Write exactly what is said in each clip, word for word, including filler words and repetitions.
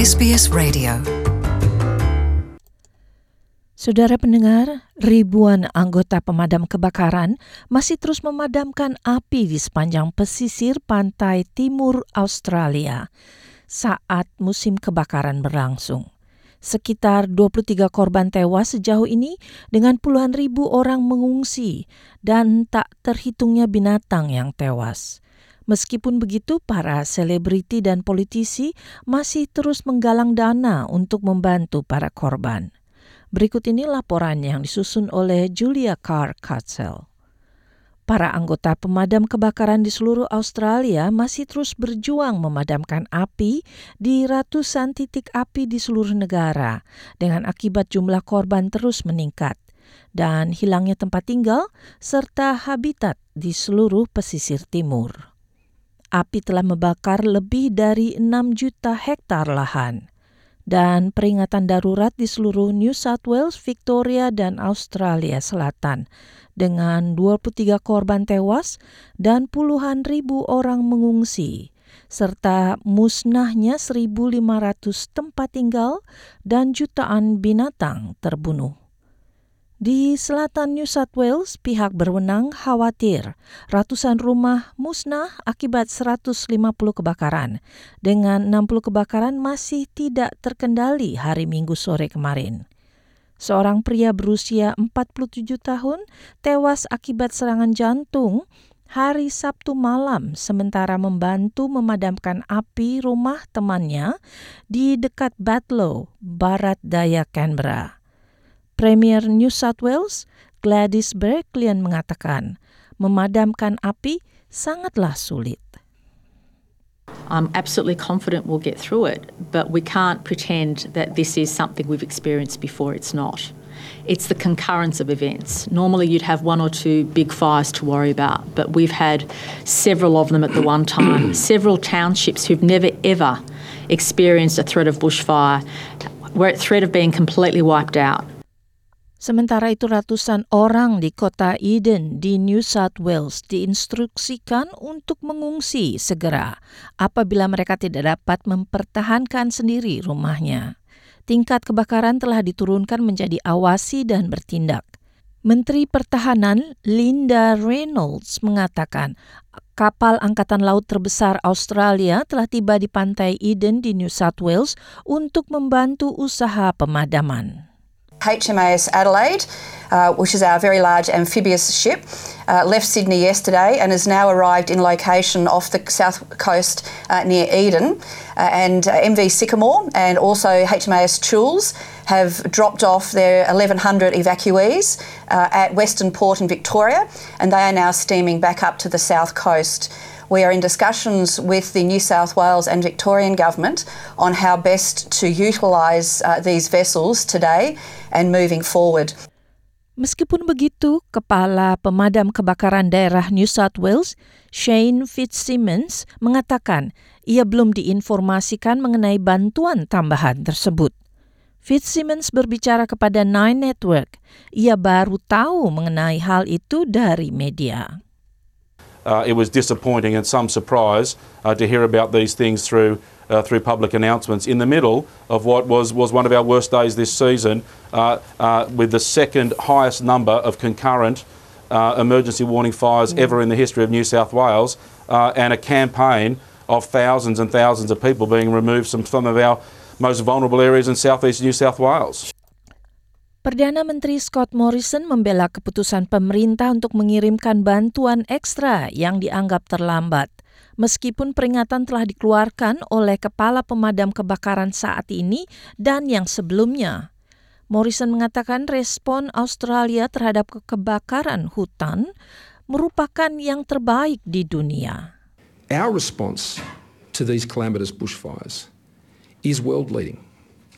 S B S Radio. Saudara pendengar, ribuan anggota pemadam kebakaran masih terus memadamkan api di sepanjang pesisir pantai timur Australia saat musim kebakaran berlangsung. Sekitar dua puluh tiga korban tewas sejauh ini dengan puluhan ribu orang mengungsi dan tak terhitungnya binatang yang tewas. Meskipun begitu, para selebriti dan politisi masih terus menggalang dana untuk membantu para korban. Berikut ini laporan yang disusun oleh Julia Carr-Catsell. Para anggota pemadam kebakaran di seluruh Australia masih terus berjuang memadamkan api di ratusan titik api di seluruh negara dengan akibat jumlah korban terus meningkat dan hilangnya tempat tinggal serta habitat di seluruh pesisir timur. Api telah membakar lebih dari enam juta hektar lahan. Dan peringatan darurat di seluruh New South Wales, Victoria, dan Australia Selatan dengan dua puluh tiga korban tewas dan puluhan ribu orang mengungsi, serta musnahnya seribu lima ratus tempat tinggal dan jutaan binatang terbunuh. Di selatan New South Wales, pihak berwenang khawatir ratusan rumah musnah akibat seratus lima puluh kebakaran, dengan enam puluh kebakaran masih tidak terkendali hari Minggu sore kemarin. Seorang pria berusia empat puluh tujuh tahun tewas akibat serangan jantung hari Sabtu malam sementara membantu memadamkan api rumah temannya di dekat Batlow, barat daya Canberra. Premier New South Wales, Gladys Berejiklian mengatakan, memadamkan api sangatlah sulit. I'm absolutely confident we'll get through it, but we can't pretend that this is something we've experienced before. It's not. It's the concurrence of events. Normally you'd have one or two big fires to worry about, but we've had several of them at the one time, several townships who've never ever experienced a threat of bushfire. We're at threat of being completely wiped out. Sementara itu ratusan orang di kota Eden di New South Wales diinstruksikan untuk mengungsi segera apabila mereka tidak dapat mempertahankan sendiri rumahnya. Tingkat kebakaran telah diturunkan menjadi awasi dan bertindak. Menteri Pertahanan Linda Reynolds mengatakan kapal angkatan laut terbesar Australia telah tiba di pantai Eden di New South Wales untuk membantu usaha pemadaman. H M A S Adelaide, uh, which is our very large amphibious ship, uh, left Sydney yesterday and has now arrived in location off the south coast uh, near Eden. Uh, and uh, M V Sycamore and also H M A S Choules have dropped off their eleven hundred evacuees uh, at Western Port in Victoria, and they are now steaming back up to the south coast. We are in discussions with the New South Wales and Victorian government on how best to utilise uh, these vessels today and moving forward. Meskipun begitu, Kepala Pemadam Kebakaran Daerah New South Wales, Shane Fitzsimmons, mengatakan ia belum diinformasikan mengenai bantuan tambahan tersebut. Fitzsimmons berbicara kepada Nine Network. Ia baru tahu mengenai hal itu dari media. Uh, it was disappointing and some surprise uh, to hear about these things through uh, through public announcements in the middle of what was, was one of our worst days this season, uh, uh, with the second highest number of concurrent uh, emergency warning fires mm. ever in the history of New South Wales, uh, and a campaign of thousands and thousands of people being removed from some of our most vulnerable areas in southeast New South Wales. Perdana Menteri Scott Morrison membela keputusan pemerintah untuk mengirimkan bantuan ekstra yang dianggap terlambat. Meskipun peringatan telah dikeluarkan oleh Kepala Pemadam Kebakaran saat ini dan yang sebelumnya. Morrison mengatakan respon Australia terhadap kebakaran hutan merupakan yang terbaik di dunia. Our response to these calamitous bushfires is world-leading.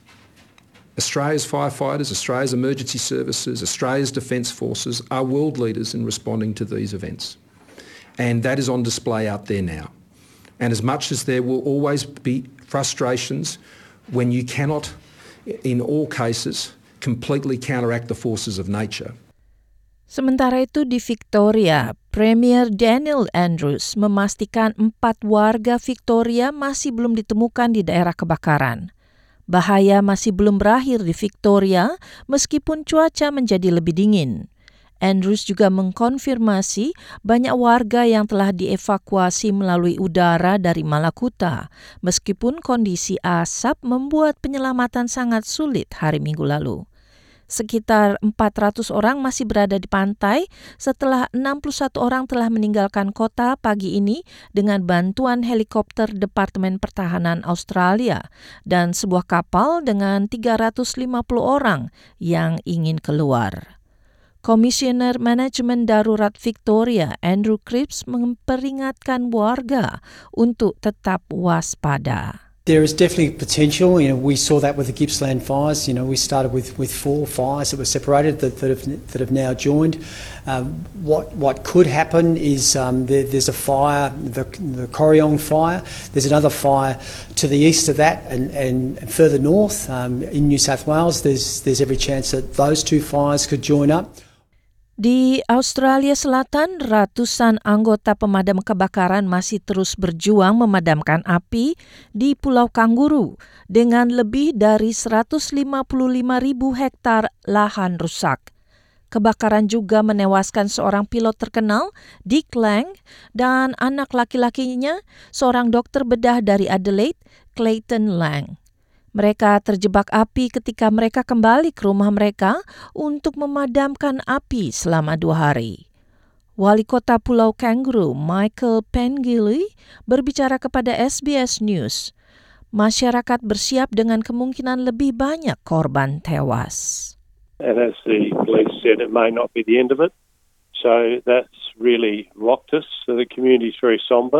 Australia's firefighters, Australia's emergency services, Australia's defence forces are world leaders in responding to these events. And that is on display out there now. And as much as there will always be frustrations when you cannot, in all cases, completely counteract the forces of nature. Sementara itu di Victoria, Premier Daniel Andrews memastikan empat warga Victoria masih belum ditemukan di daerah kebakaran. Bahaya masih belum berakhir di Victoria meskipun cuaca menjadi lebih dingin. Andrews juga mengkonfirmasi banyak warga yang telah dievakuasi melalui udara dari Malakuta, meskipun kondisi asap membuat penyelamatan sangat sulit hari Minggu lalu. Sekitar empat ratus orang masih berada di pantai setelah enam puluh satu orang telah meninggalkan kota pagi ini dengan bantuan helikopter Departemen Pertahanan Australia dan sebuah kapal dengan tiga ratus lima puluh orang yang ingin keluar. Komisioner Manajemen Darurat Victoria, Andrew Cripps, memperingatkan warga untuk tetap waspada. There is definitely potential. You know, we saw that with the Gippsland fires. You know, we started with, with four fires that were separated that, that, have, that have now joined. Um, what what could happen is um, there, there's a fire, the, the Corryong fire. There's another fire to the east of that and, and further north um, in New South Wales. There's there's every chance that those two fires could join up. Di Australia Selatan, ratusan anggota pemadam kebakaran masih terus berjuang memadamkan api di Pulau Kangguru dengan lebih dari seratus lima puluh lima ribu hektar lahan rusak. Kebakaran juga menewaskan seorang pilot terkenal, Dick Lang, dan anak laki-lakinya, seorang dokter bedah dari Adelaide, Clayton Lang. Mereka terjebak api ketika mereka kembali ke rumah mereka untuk memadamkan api selama dua hari. Wali Kota Pulau Kangguru, Michael Pengilly, berbicara kepada S B S News. Masyarakat bersiap dengan kemungkinan lebih banyak korban tewas. And as the police said, it may not be the end of it. So that's really rocked us. So the community is very sombre.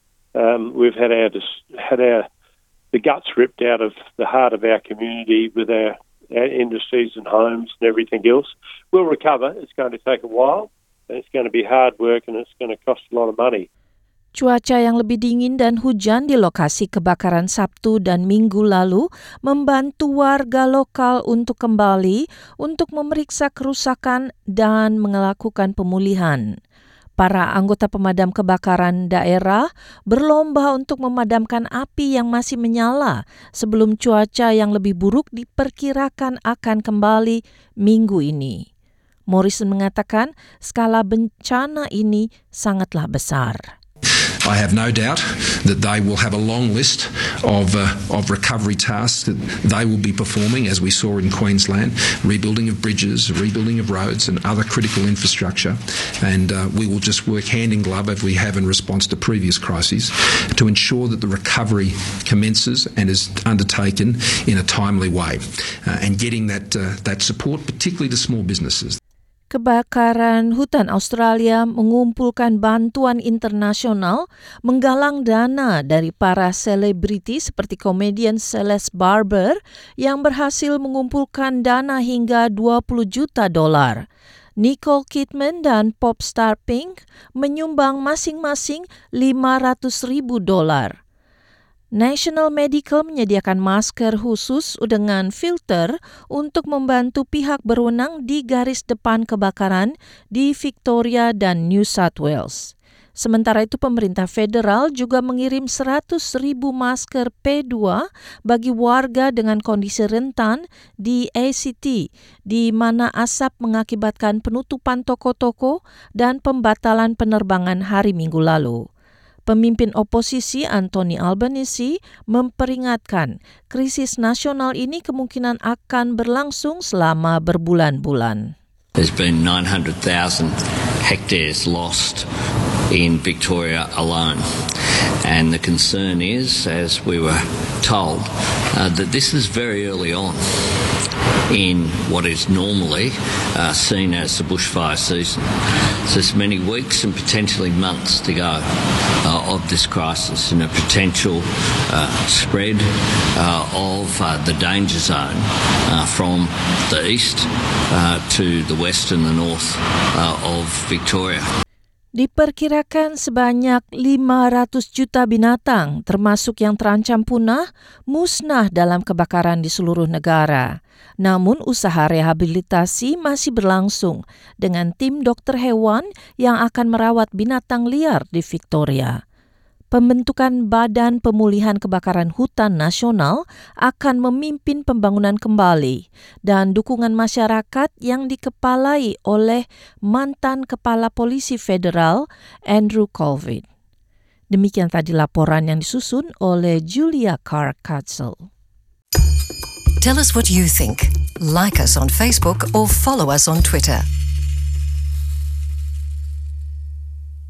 Um, we've had our had our the guts ripped out of the heart of our community with our, our industries and homes and everything else. We'll recover. It's going to take a while, and it's going to be hard work, and it's going to cost a lot of money. Cuaca yang lebih dingin dan hujan di lokasi kebakaran Sabtu dan Minggu lalu membantu warga lokal untuk kembali untuk memeriksa kerusakan dan melakukan pemulihan. Para anggota pemadam kebakaran daerah berlomba untuk memadamkan api yang masih menyala sebelum cuaca yang lebih buruk diperkirakan akan kembali minggu ini. Morrison mengatakan skala bencana ini sangatlah besar. I have no doubt that they will have a long list of uh, of recovery tasks that they will be performing, as we saw in Queensland, rebuilding of bridges, rebuilding of roads and other critical infrastructure. And uh, we will just work hand in glove, as we have in response to previous crises, to ensure that the recovery commences and is undertaken in a timely way, uh, and getting that uh, that support, particularly to small businesses. Kebakaran hutan Australia mengumpulkan bantuan internasional, menggalang dana dari para selebriti seperti komedian Celeste Barber yang berhasil mengumpulkan dana hingga dua puluh juta dolar. Nicole Kidman dan popstar Pink menyumbang masing-masing lima ratus ribu dolar. National Medical menyediakan masker khusus dengan filter untuk membantu pihak berwenang di garis depan kebakaran di Victoria dan New South Wales. Sementara itu pemerintah federal juga mengirim seratus ribu masker P dua bagi warga dengan kondisi rentan di A C T, di mana asap mengakibatkan penutupan toko-toko dan pembatalan penerbangan hari Minggu lalu. Pemimpin oposisi Anthony Albanese memperingatkan krisis nasional ini kemungkinan akan berlangsung selama berbulan-bulan. There's been nine hundred thousand hectares lost in Victoria alone. And the concern is, as we were told, uh, that this is very early on in what is normally uh, seen as the bushfire season. So there's many weeks and potentially months to go uh, of this crisis, and a potential uh, spread uh, of uh, the danger zone uh, from the east uh, to the west and the north uh, of Victoria. Diperkirakan sebanyak lima ratus juta binatang, termasuk yang terancam punah, musnah dalam kebakaran di seluruh negara. Namun usaha rehabilitasi masih berlangsung dengan tim dokter hewan yang akan merawat binatang liar di Victoria. pembentukan Badan Pemulihan Kebakaran Hutan Nasional akan memimpin pembangunan kembali dan dukungan masyarakat yang dikepalai oleh mantan Kepala Polisi Federal Andrew Colville. Demikian tadi laporan yang disusun oleh Julia Carr-Katzel. Tell us what you think. Like us on Facebook or follow us on Twitter.